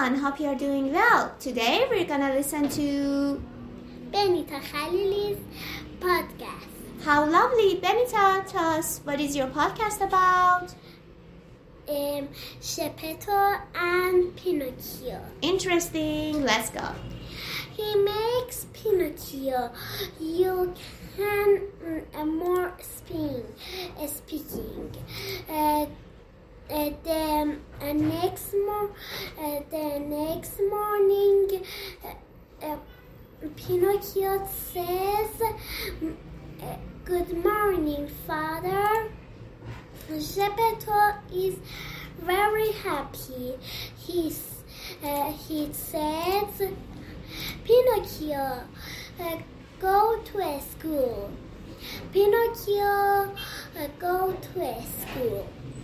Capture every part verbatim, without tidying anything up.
everyone. Hope you are doing well. Today we're gonna listen to Benita Khalili's podcast. How lovely. Benita, tell us, what is your podcast about? Um, Geppetto and Pinocchio. Interesting. Let's go. He makes Pinocchio. You can uh, more spin, uh, speaking. Uh, uh, the uh, next mo- uh, the next morning, uh, uh, Pinocchio says, uh, "Good morning, Father." Geppetto is very happy. He's, uh, he says, "Pinocchio, uh, go to a school." Pinocchio, uh, go to a school.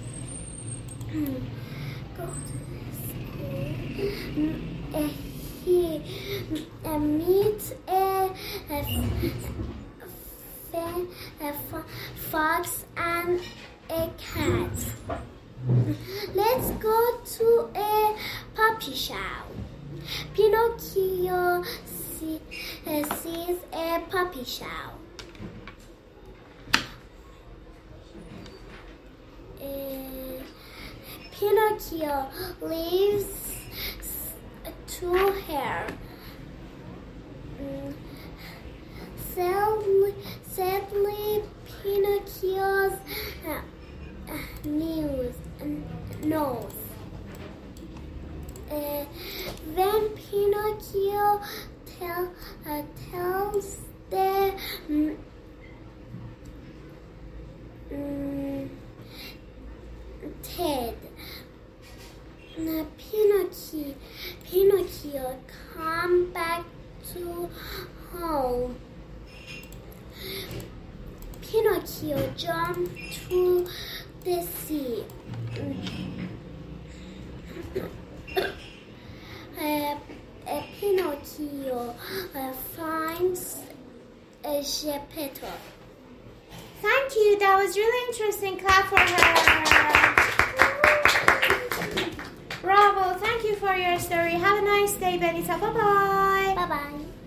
Go to a school. Uh, he uh, meets a, a, a, a fox and a cat. Let's go to a puppy show. Pinocchio see, uh, sees a puppy show. Uh, Pinocchio leaves to her. Mm, sadly, sadly, Pinocchio's uh, uh, news, uh, nose. Uh, when Pinocchio tell, uh, tells the um, um, Ted, uh, Pinocchio, Pinocchio come back to home. Pinocchio jumped to the sea. Uh, uh, Pinocchio uh, finds uh, Geppetto. Thank you. That was really interesting. Clap for her. Bravo. Thank you for your story. Have a nice day, Benita. Bye-bye. Bye-bye.